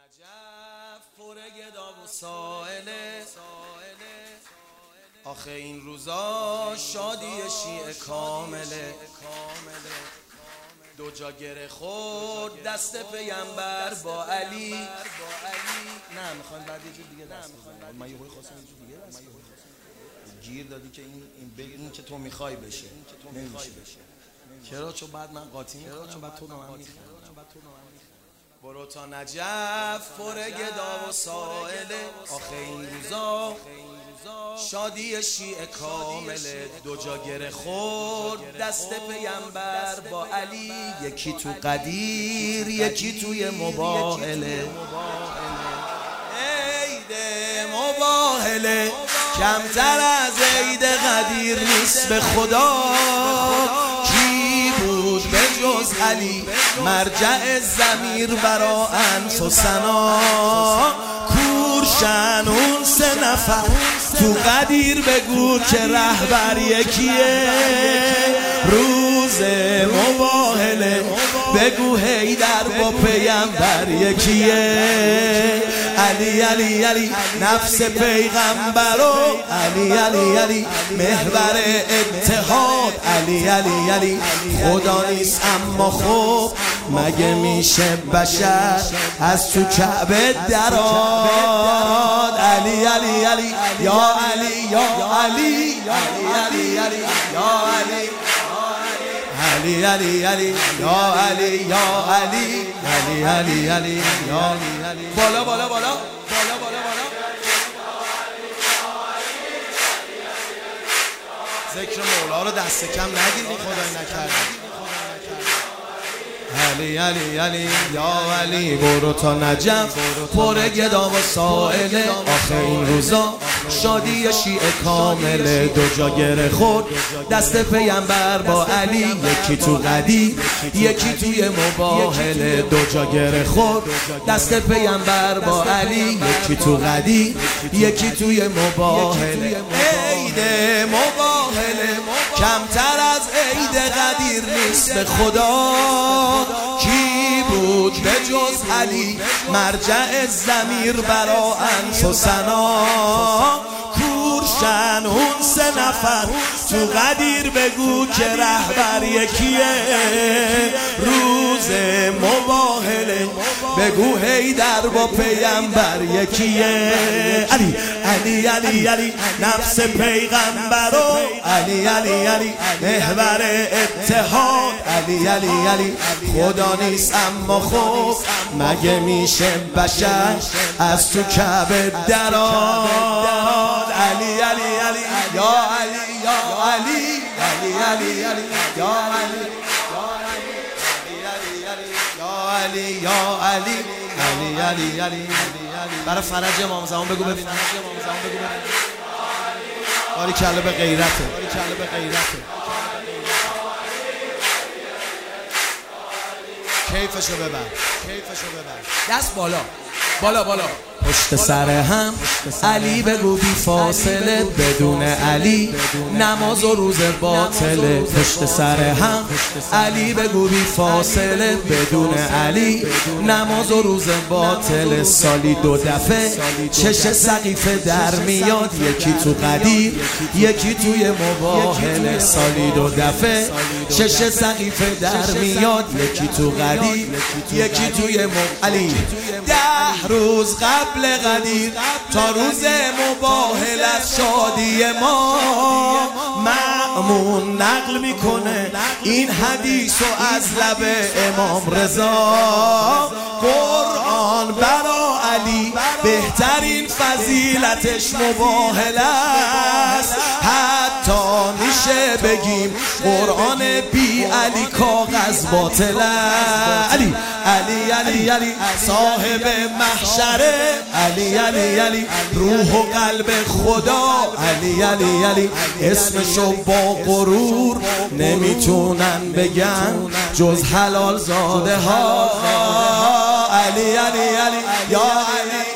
نجف پر گدا و سائله آخه این روزا شادی شیعه کامله دو جا گره خورد دست پیامبر با علی. نه میخوان بعد یه جور دیگه دست بزنم. من یه خواستم یه جور دیگه دست بزنم. گیر دادی که این که تو میخوای بشه نمیشه. چرا؟ چون بعد من قاطی میکنم بعد تو به من میخوای. برو تا نجف پر گدا و سائله آخه این روزا شادی شیعه کامله دو جا گره خورد دست پیامبر با علی، یکی تو قدیر یکی توی مباهله. عید مباهله کمتر از عید قدیر نیست به خدا. کی بود به جز علی مرجع ضمیر برا انف و ثنا؟ کورشن اون سه نفر تو قدیر بگو که رهبر یکیه. روز مباهله بگو حیدر با پیامبر یکیه. علی علی علی نفس پیغمبرو، علی علی علی محور اتحاد، علی علی علی خدا نیست اما خب مگه میشه بشر از تو کعبه درآد؟ علی علی علی یا علی یا علی علی علی علی یا علی علی علی علی یا علی یا علی علی علی علی یا علی. بالا بالا بالا بالا بالا بالا ذکر مولا رو دست کم نگیری خدای نکرده. علی علی علی یا علی برو تا نجف پر گدا و سائله آخه این روزا شادی شیعه کامله دو جا گره خورد دست پیامبر با علی، یکی تو قدیر یکی توی مباهله. دو جا گره خورد دست پیامبر با علی، یکی تو قدیر یکی توی مباهله. عید مباهله کمتر از عید قدیر نیست به خدا. کی بود به جز علی مرجع ضمیر برا انف و ثنا؟ کورشن اون سه نفر تو قدیر بگو که رهبر یکیه. روز مباهله بگو حیدر با پیامبر یکیه. علی علی علی علی نفس پیغمبرو، علی علی علی محور اتحاد، علی علی علی خدا نیست اما خب مگه میشه بشر از تو کعبه درآد؟ علی علی علی یا علی یا علی علی علی علی یا علی یا علی یا علی علی علی علی. برای فرج امام زمان بگو ببینم. باری کله به غیرته. کیفشو ببر دست بالا بالا بالا پشت سر هم. علی بگو بی فاصله بدون علی نماز و روز باطله. پشت سر هم علی بگو بی فاصله بدون علی نماز و روز باطله. سالی دو دفعه چش سقیفه در میاد، یکی تو قدیر یکی توی مباهله. سالی دو دفعه چش سقیفه در میاد، یکی تو قدیر یکی توی علی. 10 روز قبل قدیر تا روز مباهل از شادی ما مأمون نقل میکنه این حدیثو از لب امام رضا. قرآن برا علی بهترین فضیلتش مباهل است. حتی میشه بگیم قرآن بی علی کاغذ باطل است. علی علی علی علی صاحب محشره، علی علی علی روح و قلب خدا، علی علی علی اسمشو با غرور نمیتونن بگن جز حلال زاده ها. علی علی علی یا علی